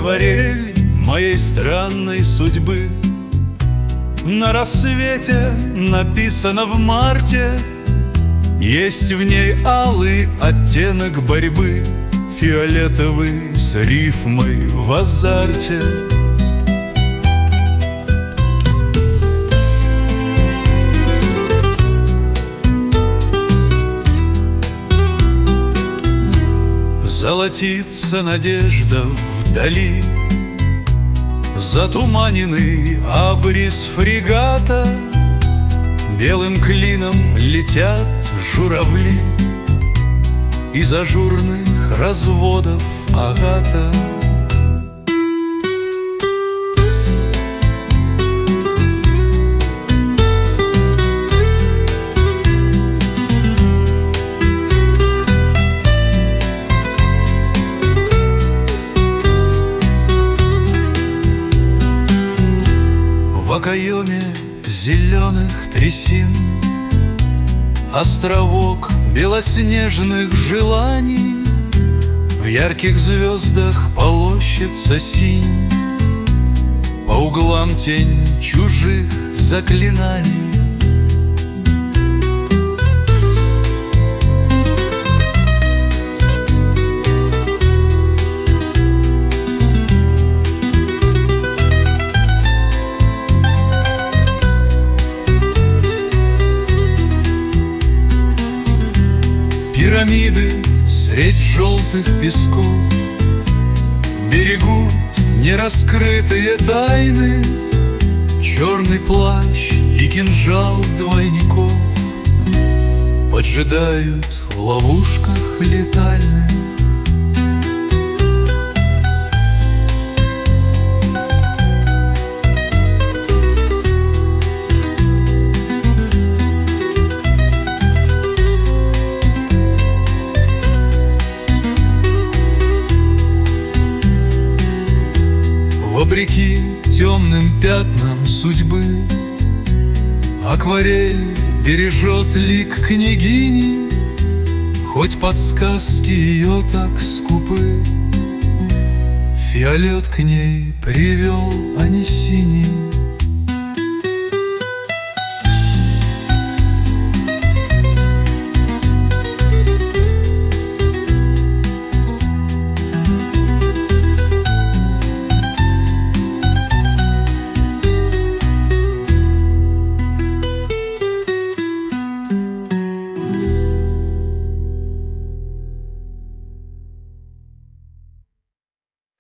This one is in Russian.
акварель моей странной судьбы. На рассвете написано в марте, есть в ней алый оттенок борьбы, фиолетовый с рифмой в азарте. Золотится надежда вдали, затуманенный абрис фрегата, белым клином летят журавли из ажурных разводов агата. В окоеме зеленых трясин островок белоснежных желаний, в ярких звездах полощется синь, по углам тень чужих заклинаний. Пирамиды средь желтых песков берегут нераскрытые тайны, черный плащ и кинжал двойников поджидают в ловушках летальных. Вопреки темным пятнам судьбы, акварель бережет лик княгини, хоть подсказки ее так скупы, фиолет к ней привел, а не синий.